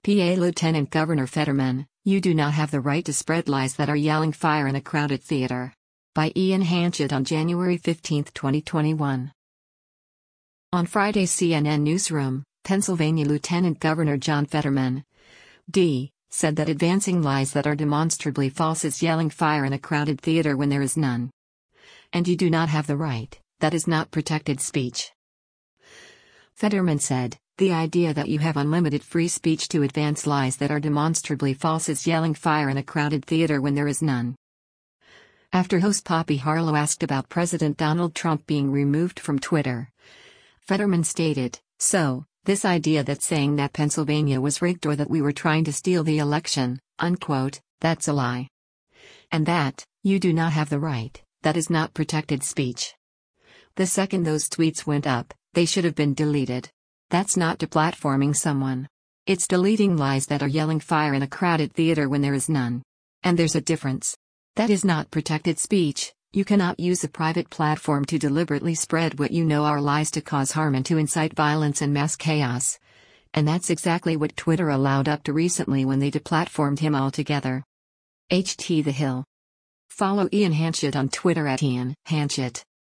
PA Lieutenant Governor Fetterman, you do not have the right to spread lies that are yelling fire in a crowded theater. By Ian Hanchett on January 15, 2021. On Friday's CNN Newsroom, Pennsylvania Lieutenant Governor John Fetterman, D., said that advancing lies that are demonstrably false is yelling fire in a crowded theater when there is none. And you do not have the right, that is not protected speech. Fetterman said, the idea that you have unlimited free speech to advance lies that are demonstrably false is yelling fire in a crowded theater when there is none. After host Poppy Harlow asked about President Donald Trump being removed from Twitter, Fetterman stated, "So, this idea that saying that Pennsylvania was rigged or that we were trying to steal the election, unquote, that's a lie. And that, you do not have the right, that is not protected speech. The second those tweets went up, they should have been deleted. That's not deplatforming someone. It's deleting lies that are yelling fire in a crowded theater when there is none. And there's a difference. That is not protected speech. You cannot use a private platform to deliberately spread what you know are lies to cause harm and to incite violence and mass chaos. And that's exactly what Twitter allowed up to recently when they deplatformed him altogether." HT The Hill. Follow Ian Hanchett on Twitter @IanHanchett.